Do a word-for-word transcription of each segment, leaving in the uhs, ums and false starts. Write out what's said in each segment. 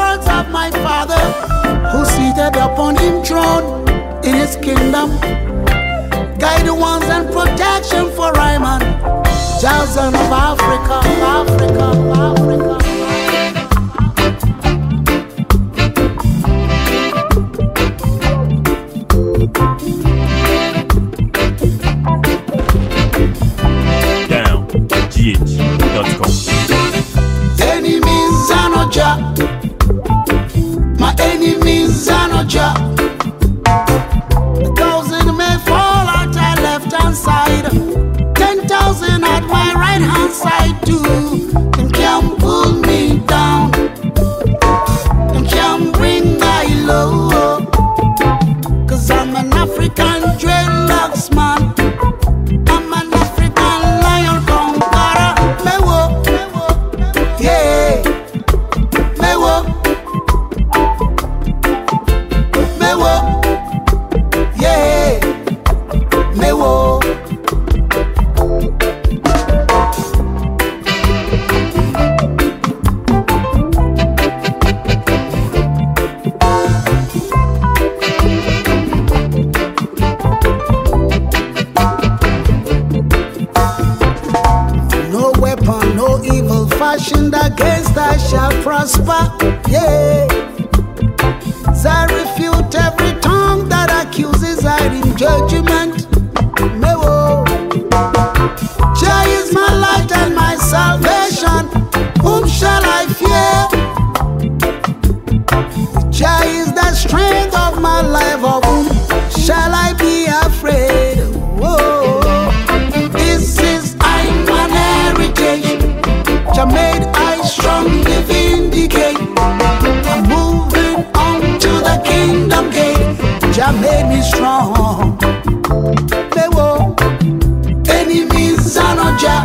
words of my Father, who seated upon him throne in his kingdom. Guidance and protection for Ryman, Jason of Africa, Africa, Africa. Down, G H dot com. Enemies are not ja. My enemies are not ja. A thousand may fall at my left hand side, ten thousand at my right hand side too. Them can't pull me down, them can't bring my low. Cause I'm an African dreadlocks man, I'm an African lion conqueror. Me wo, yeah, me wo, me wo, yeah, me wo. No weapon, no evil fashioned against us shall prosper. Yeah. So I refute every tongue that accuses I in judgment. No. Jah is my light and my salvation. Whom shall I fear? Jah is the strength of my life. Of whom shall I be afraid? Whoa. This is I'm an heritage. Jah made I strongly vindicate. I'm moving on to the kingdom gate. Jah made me strong. They were enemies are not Jah.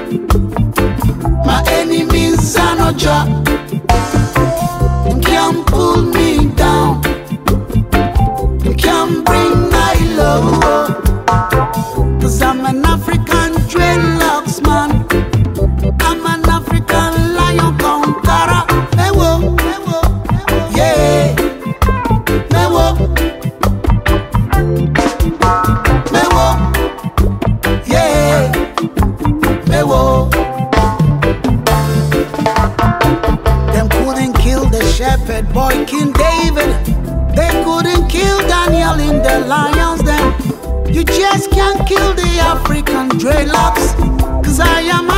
My enemies are not Jah. Them can't pull me down. Them can't bring my low. Cause I'm an African dreadlocks man, I'm an African lion conqueror. Me wo, yeah, me wo, me wo, yeah, me wo. Them couldn't kill the shepherd boy King David. They couldn't kill Daniel in the lions den. You just can't kill the African dreadlocks. Cause I am